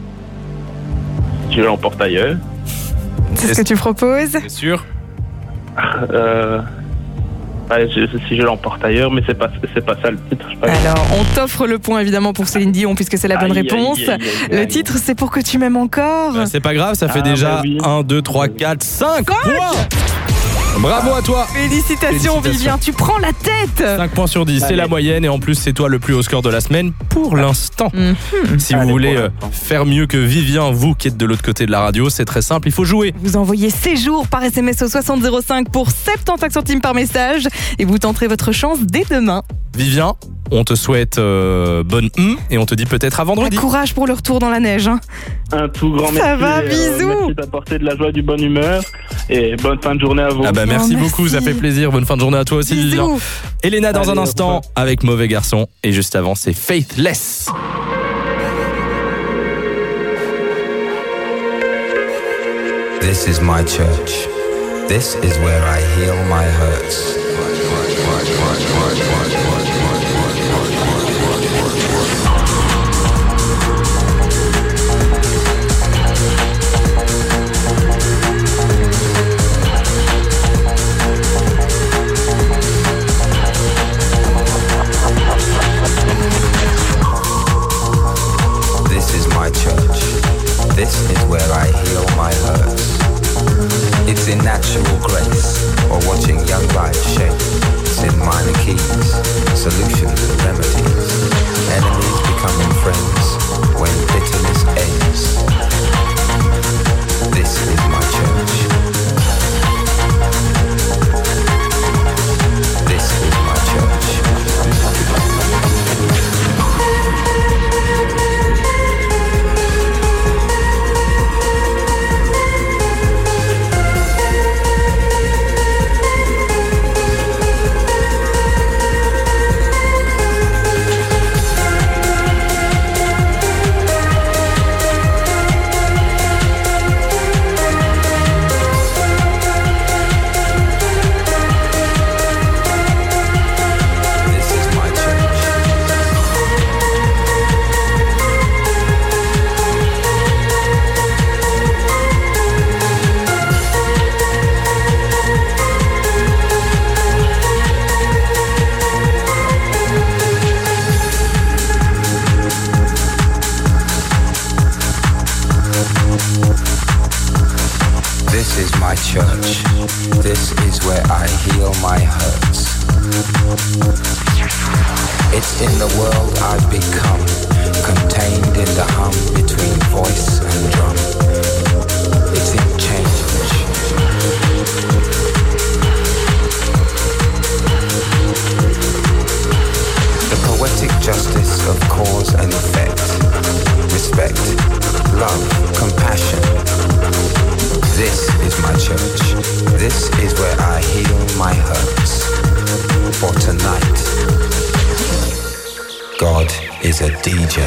Je l'emporte ailleurs. C'est ce que tu proposes? C'est sûr? Euh, ouais, je- si je l'emporte ailleurs, mais c'est pas, c'est pas ça le titre. je sais pas. Alors, on t'offre le point évidemment pour Céline Dion puisque c'est la bonne Aïe, aïe, réponse. aïe, aïe, aïe, Le aïe. titre, c'est Pour que tu m'aimes encore. Bah, c'est pas grave, ça fait Ah, déjà bah oui. un, deux, trois, quatre, cinq points. Bravo à toi. Félicitations, Félicitations. Vivien, tu prends la tête. cinq points sur dix, c'est Allez. la moyenne et en plus c'est toi le plus haut score de la semaine pour l'instant. Mhm. Si vous Allez, voulez pour euh, l'instant. faire mieux que Vivien, vous qui êtes de l'autre côté de la radio, c'est très simple, il faut jouer. Vous envoyez séjour par S M S au soixante zéro cinq pour soixante-quinze centimes par message et vous tenterez votre chance dès demain. Vivien, on te souhaite euh, bonne hum et on te dit peut-être à vendredi. Courage pour le retour dans la neige. Hein. Un tout grand Ça merci. va, euh, bisous. merci d'apporter de la joie, du bonne humeur et bonne fin de journée à vous. Ah bah merci, Oh, beaucoup, merci. ça fait plaisir. Bonne fin de journée à toi aussi, Vivien. Bisous. Elena dans Allez, un au instant revoir. avec Mauvais Garçon et juste avant c'est Faithless. This is my church. This is where I heal my hurts. This is my church. This is where I heal my hurts. It's in natural grace, or watching young life shape. It's in minor keys, solutions and remedies. Enemies becoming friends when bitterness ends. This is my church. This is my church. This is my church. This is my church. This is where I heal my hurts. It's in the world I've become, contained in the hum between voice and drum. It's in change. The poetic justice of cause and effect. Respect, love, compassion. This is my church. This is where I heal my hurts. For tonight, God is a D J.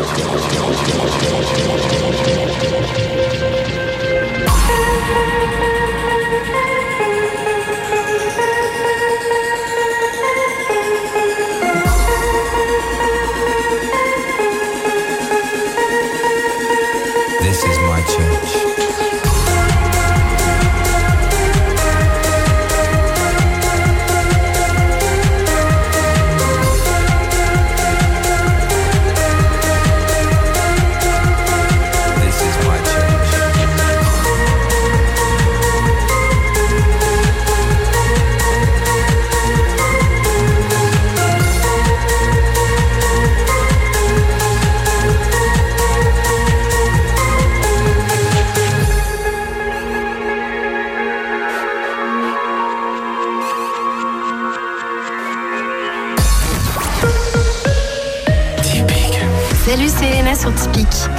This is my church.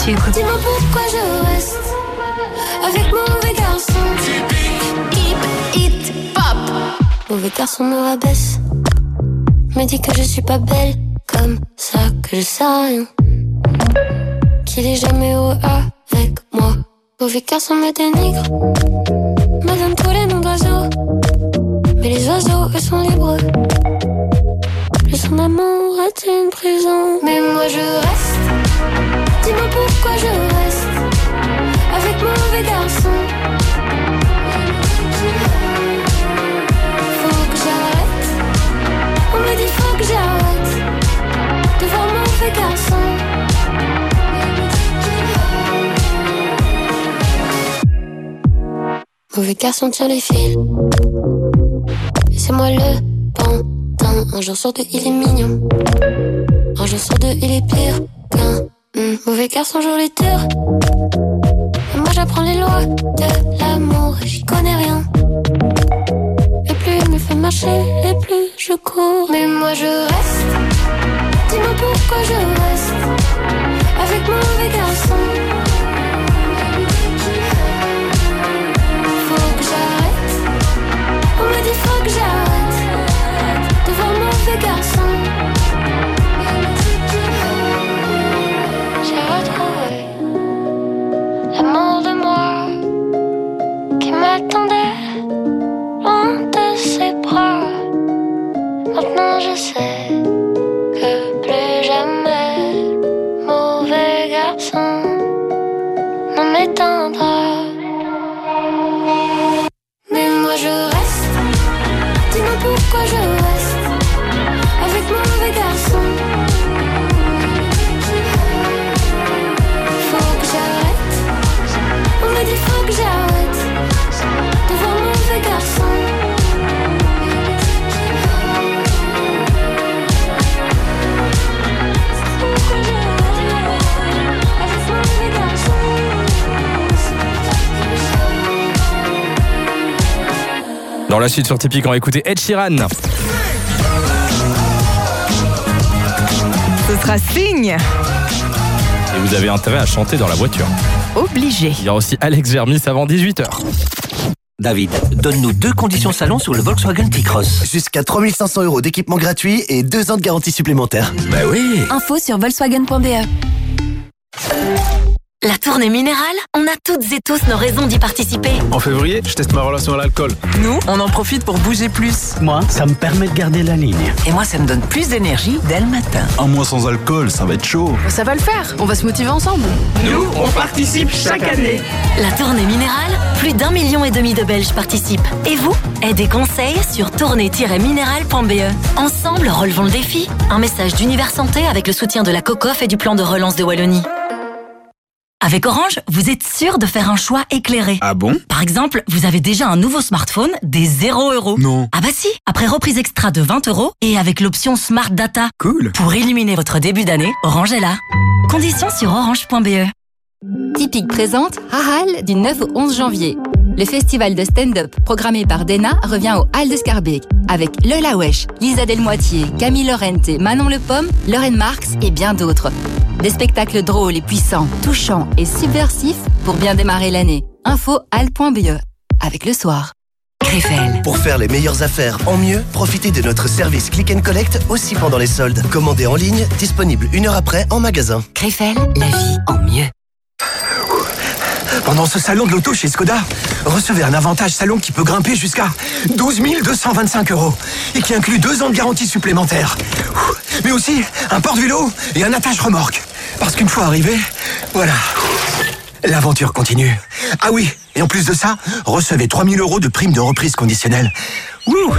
tranquille, quoi. Dis-moi pourquoi je reste avec mauvais garçon. Hip, hit, pop. Mauvais garçon me rabaisse, me dit que je suis pas belle, comme ça que je sais rien, qu'il est jamais heureux avec moi. Mauvais garçon me dénigre, me donne tous les noms d'oiseaux, mais les oiseaux eux sont libres. Plus son amour est une prison. Mais moi je reste. Dis-moi pourquoi je reste avec mauvais garçon. Faut que j'arrête. On me dit faut que j'arrête de voir mauvais garçon. Mauvais garçon tire les fils, et c'est moi le pantin. Un jour sur deux il est mignon, un jour sur deux il est pire qu'un mmh. Mauvais garçon joue les tours, et moi j'apprends les lois de l'amour et j'y connais rien. Et plus il me fait marcher, et plus je cours. Mais moi je reste. Dis-moi pourquoi je reste avec mauvais garçon. Faut que j'arrête. On me dit faut que j'arrête de voir mauvais garçon. J'ai retrouvé l'amour de moi qui m'attendait loin de ses bras. Maintenant je sais que plus jamais mauvais garçon ne m'éteindra. Mais moi je reste. Dis-moi pourquoi je reste avec mauvais garçon. Faut que j'arrête. On me dit faut que j'arrête de voir mauvais garçon. Dans la suite sur Typique, on va écouter Ed Sheeran. Ce sera Signe. Et vous avez intérêt à chanter dans la voiture. Obligé. Il y a aussi Alex Vermis avant dix-huit heures. David, donne-nous deux conditions salon sur le Volkswagen T-Cross. Jusqu'à trois mille cinq cents euros d'équipement gratuit et deux ans de garantie supplémentaire. Bah oui. Info sur volkswagen point b e. La tournée minérale, on a toutes et tous nos raisons d'y participer. En février, je teste ma relation à l'alcool. Nous, on en profite pour bouger plus. Moi, ça me permet de garder la ligne. Et moi, ça me donne plus d'énergie dès le matin. Un mois sans alcool, ça va être chaud. Ça va le faire, on va se motiver ensemble. Nous, on participe chaque année. La tournée minérale, plus d'un million et demi de Belges participent. Et vous, aidez conseils sur tournée tiret minérale point b e. Ensemble, relevons le défi. Un message d'Univers Santé avec le soutien de la COCOF et du plan de relance de Wallonie. Avec Orange, vous êtes sûr de faire un choix éclairé. Ah bon? Par exemple, vous avez déjà un nouveau smartphone des zéro euros. Non. Ah bah si, après reprise extra de vingt euros et avec l'option Smart Data. Cool. Pour illuminer votre début d'année, Orange est là. Conditions sur orange point b e. Typique présente Hahal du neuf au onze janvier. Le festival de stand-up programmé par Dena revient au Hall de Scarbeck avec Lola Wesh, Lisa Delmoitier, Camille Laurente, Manon Le Pomme, Lauren Marx et bien d'autres. Des spectacles drôles et puissants, touchants et subversifs pour bien démarrer l'année. Info hall point b e avec le soir. Krefel. Pour faire les meilleures affaires en mieux, profitez de notre service Click and Collect aussi pendant les soldes. Commandez en ligne, disponible une heure après en magasin. Krefel, la vie en mieux. Pendant ce salon de l'auto chez Skoda, recevez un avantage salon qui peut grimper jusqu'à douze mille deux cent vingt-cinq euros et qui inclut deux ans de garantie supplémentaire. Mais aussi un porte-vélo et un attache-remorque. Parce qu'une fois arrivé, voilà, l'aventure continue. Ah oui, et en plus de ça, recevez trois mille euros de prime de reprise conditionnelle. Wouh!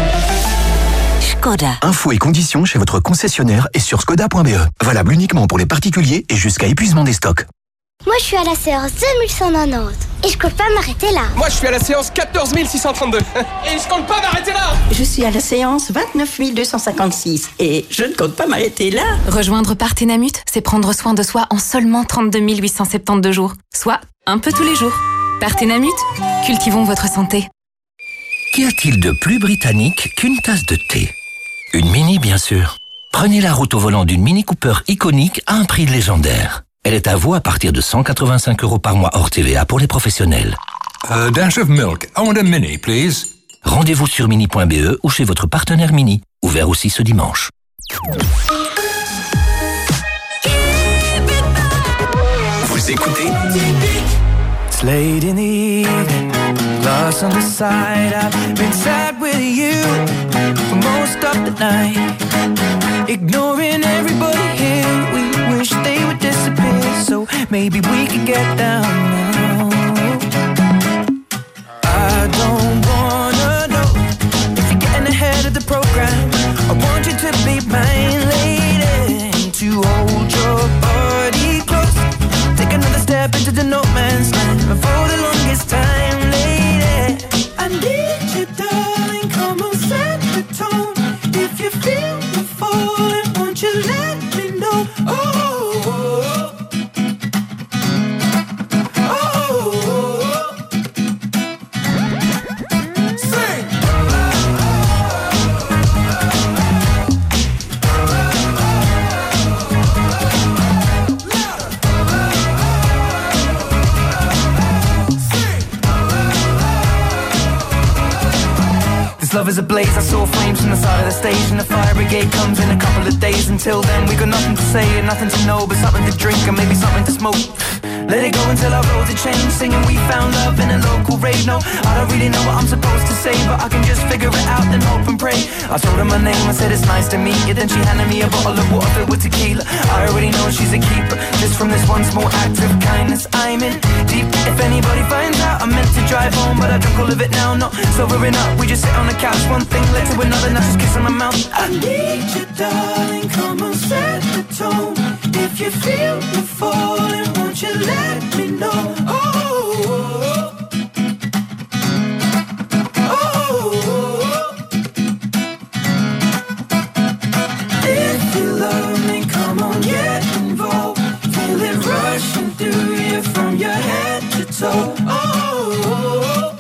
Skoda. Infos et conditions chez votre concessionnaire et sur skoda point b e. Valable uniquement pour les particuliers et jusqu'à épuisement des stocks. Moi je suis à la séance deux mille cent quatre-vingt-dix et je compte pas m'arrêter là. Moi je suis à la séance quatorze mille six cent trente-deux et je compte pas m'arrêter là. Je suis à la séance vingt-neuf mille deux cent cinquante-six et je ne compte pas m'arrêter là. Rejoindre Partenamut, c'est prendre soin de soi en seulement trente-deux mille huit cent soixante-douze jours, soit un peu tous les jours. Partenamut, cultivons votre santé. Qu'y a-t-il de plus britannique qu'une tasse de thé? Une Mini, bien sûr. Prenez la route au volant d'une Mini Cooper iconique à un prix légendaire. Elle est à vous à partir de cent quatre-vingt-cinq euros par mois hors T V A pour les professionnels. A dash of milk. I want a mini, please. Rendez-vous sur mini point b e ou chez votre partenaire Mini. Ouvert aussi ce dimanche. Vous écoutez It's late in the evening, lost on the side. I've been sad with you for most of the night, ignoring everybody here. We wish they would disappear, so maybe we could get down now. I don't wanna know if you're getting ahead of the program. I want you to be mine, lady, to hold your body close. Take another step into the no man's land. For the longest time, lady, I need you, darling. Come on, set the tone. If you feel the falling, won't you let me know? Oh, oh, oh, oh. Sing. This love is ablaze, I saw flames from the side of the stage, and the fire brigade comes in a couple of days. Until then we got nothing to say and nothing to know, but something to drink and maybe something to smoke. Let it go until our roads are changed, singing we found love in a local rave. No, I don't really know what I'm supposed to say, but I can just figure it out and hope and pray. I told her my name, I said it's nice to meet you. Then she handed me a bottle of water filled with tequila. I already know she's a keeper, just from this one small act of kindness. I'm in deep, if anybody finds out, I meant to drive home, but I drunk all of it now. Not sobering up, we just sit on the couch, one thing led to another, now just kiss on my mouth. I need you, darling, come on, set the tone. If you feel the falling, won't you let me know? Oh, oh, oh, oh. If you love me, come on, get involved. Feel it rushing through you from your head to toe. Oh, oh,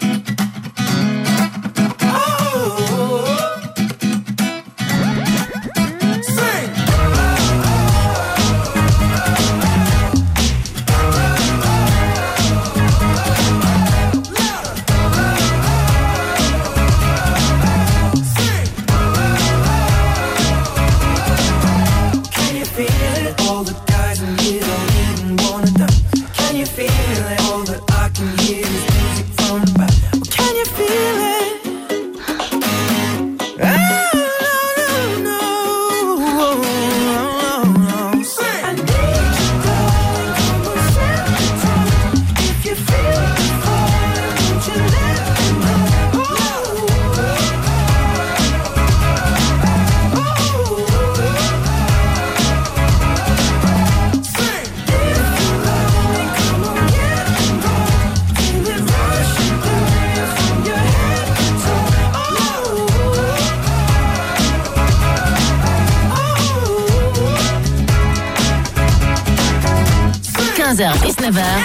quinze heures dix-neuf heures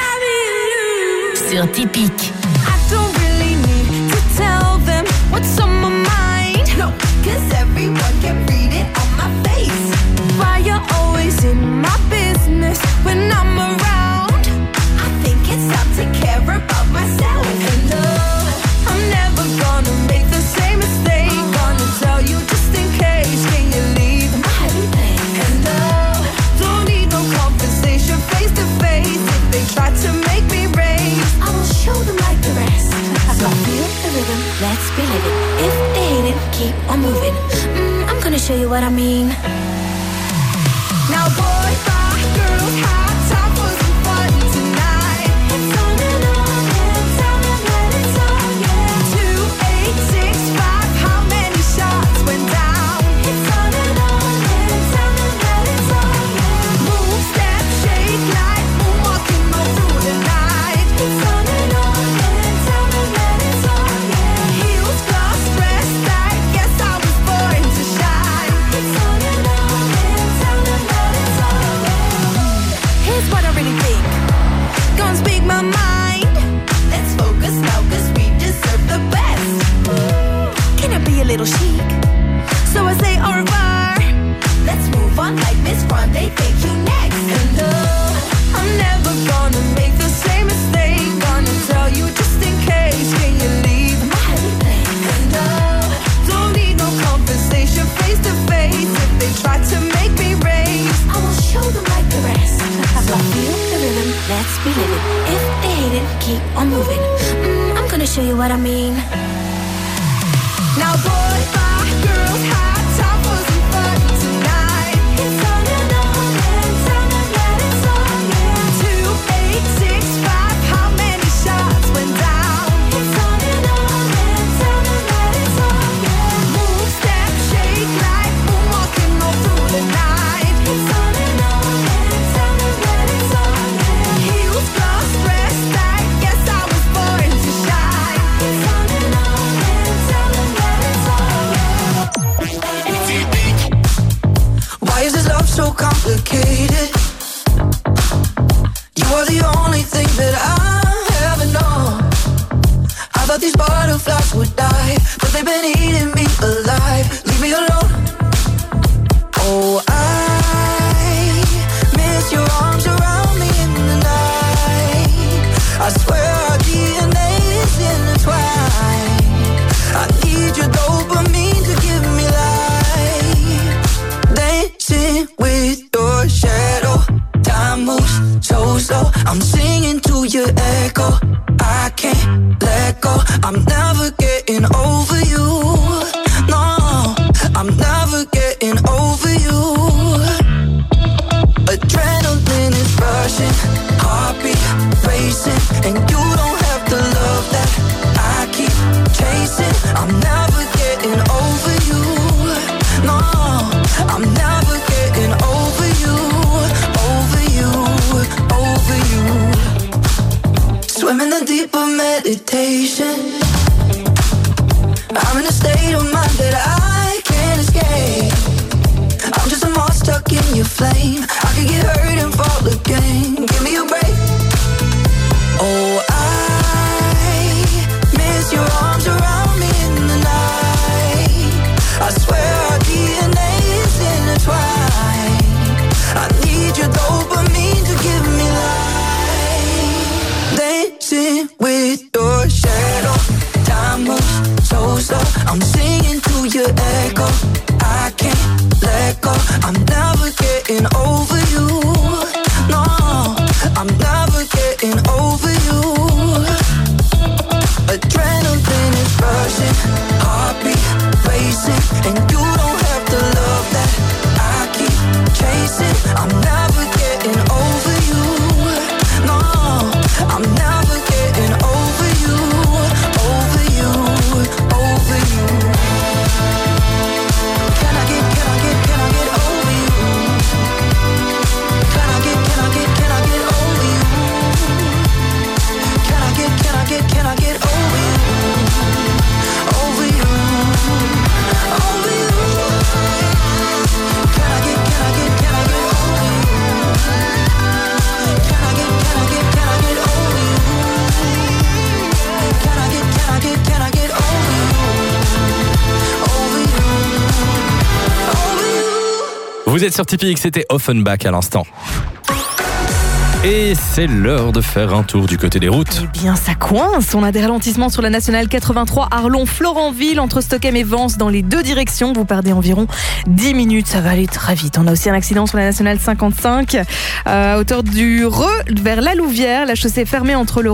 sur Typique. I don't really need to tell them what's on my mind. No, cause everyone can read it on my face. Why you're always in my business when I'm around? I think it's time to care about myself. And uh, I'm never gonna make the same mistake. Gonna tell you just in case. Can you leave my happy place? And uh, don't need no compensation face to face. If they try to make me raise, I will show them like the rest. So feel the rhythm, let's be living. If they hate it, keep on moving. Mm, I'm gonna show you what I mean. Now boys, bye, girls, high top for some fun tonight. It's on and on, and tell me when it's on, yeah. Two, eight, six, five, how many shots went down? It's on and on, and tell me when it's on, yeah. Move, step, shake like moonwalking all through the night. It's on and on, and tell me when it's on, yeah. Heels, gloss, dress, I guess I was born to shine. It's on and on, and tell me when it's on, yeah. Here's what I really think, gonna speak my mind. Let's focus now, cause we deserve the best. Can it be a little chic? So I say au revoir. Let's move on like Miss Grande, thank you next. And uh, yes, we live it. If they hate it, keep on moving. Mm, I'm gonna show you what I mean. Now boys, bye, girls, high, time for some fun tonight. It's on and on and time to let it on. Two, eight, six, five, how many shots went down? It's on and on and time to let it on. Move, step, shake like moonwalking all through the night. It's on and on and time to let it on. Heels, gloves, dress like yes, I was born to shine. It's on and on and time to let it on. Why is this love so complicated? You are the only thing that I ever know. I thought these butterflies would die, but they've been eating me alive. Leave me alone. Oh, I miss your arms around me in the night. I swear our D N A is intertwined. I need your dopamine to give me life. Dancing with your shadow. Time moves so slow. I'm singing to your echo. I can't let go. I'm never getting over you. No, I'm never getting over you. Adrenaline is rushing, heartbeat racing, and you don't have the love that I keep chasing. I'm never getting over you. No, I'm never getting over you, over you, over you. Swim in the deep of meditation. I'm in a state of mind that I can't escape. I'm just a moth stuck in your flame. I could get hurt and fall again. Give me a break. Oh, I miss your arms around me in the night. I swear our D N A is intertwined. I need your dopamine to give me life. Dancing with your shadow. Time moves so slow. I'm singing to your echo. I can't let go. I'm never getting over you. No, I'm never getting over you. Adrenaline is rushing, heartbeat racing, and you don't have the love that I keep chasing. I'm never getting over you. No, I'm never getting over you, over you, over you. Can I get, can I get, can I get over you? Can I get, can I get, can I get over you? Can I get, can I get, can I get over you? Over you, over you. Can I get, can I get, can I get over you? Can I get, can I get, can I get over you? Can I get, can I get, can I get over you? Over you, over you. Vous êtes sur Tipeee, c'était Offenbach à l'instant. Et c'est l'heure de faire un tour du côté des routes. Eh bien, ça coince. On a des ralentissements sur la nationale quatre-vingt-trois Arlon-Florenville entre Stockem et Vence dans les deux directions. Vous perdez environ dix minutes. Ça va aller très vite. On a aussi un accident sur la nationale cinquante-cinq euh, à hauteur du Reux vers la Louvière. La chaussée est fermée entre le